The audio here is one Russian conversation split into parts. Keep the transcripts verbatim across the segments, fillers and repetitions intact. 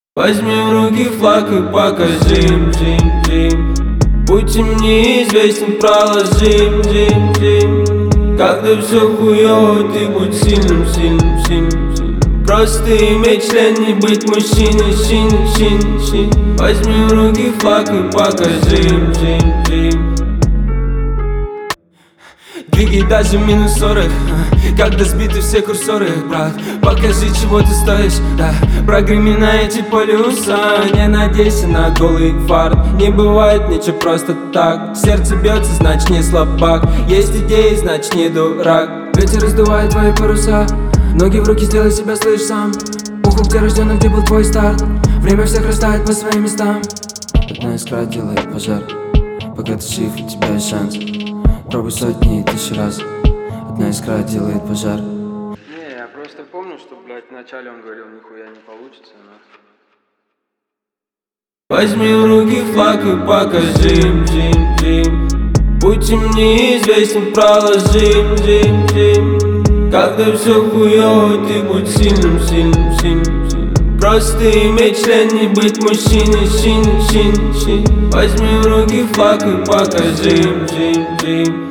Возьми в руки флаг и покажи им, Джим, Джим. Будь им неизвестен, проложи им, Джим, Джим. Когда все хуёво, ты будь сильным, сильным, сильным, сильным. Просто иметь член, не быть мужчиной, щин, щин, щин. Возьми в руки флаг и покажи им, Джим, Джим. Двигай даже минус сорок, когда сбиты все курсоры, брат. Покажи, чего ты стоишь, да. Прогреми на эти полюса. Не надейся на голый фарт. Не бывает ничего просто так. Сердце бьется, значит не слабак. Есть идеи, значит не дурак. Ветер раздувает твои паруса. Ноги в руки, сделай себя, слышь сам. Пуху, где рождённый, где был твой старт. Время всех растает по своим местам. Одна искра делает пожар. Пока ты жив, у тебя есть шанс. Пробуй сотни и тысячи раз. Одна искра делает пожар. Не, я просто помню, что, блядь, вначале он говорил, нихуя не получится, но... Возьми в руки флаг и покажи им, Джим, Джим. Будь им неизвестен, проложи им, Джим, Джим. Когда все хуёво, ты будь сильным, сильным, сильным, сильным. Просто иметь член, не быть мужчиной, щин, щин, щин. Возьми в руки флаг и покажи им, Джим, Джим.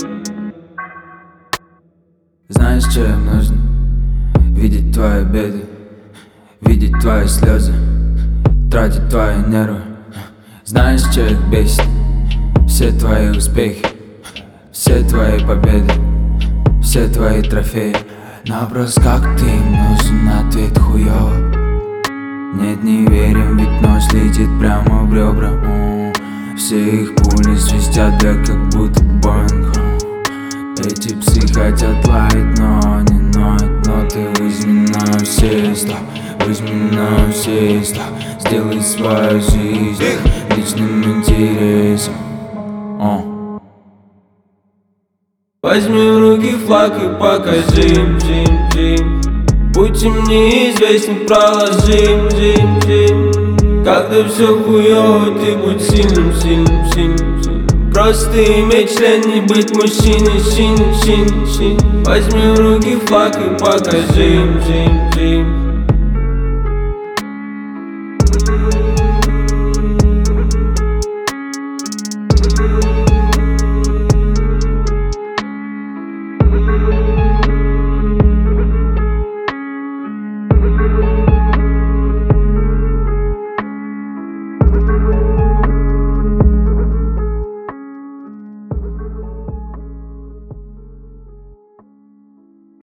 Знаешь, что им нужно? Видеть твои беды, видеть твои слезы, тратить твои нервы. Знаешь, что их бесит? Все твои успехи, все твои победы, все твои трофеи. На вопрос, как ты им нужен, ответ хуёво. Нет, не верим, ведь нож летит прямо в ребра. Все их пули свистят, да как будто Боинг. Эти псы хотят лаять, но не ноют. Но ты возьми на все сто, возьми на все сто. Сделай свою жизнь личным интересом. О. Возьми в руки флаг и покажи им, Джим, Джим. Будь им неизвестен, проложи им, Джим, Джим. Когда все хуёво, ты будь сильным, сильным, сильным, сильным. Просто иметь член, не быть мужчиной, щин, щин, щин. Возьми в руки флаг и покажи им, Джим, Джим.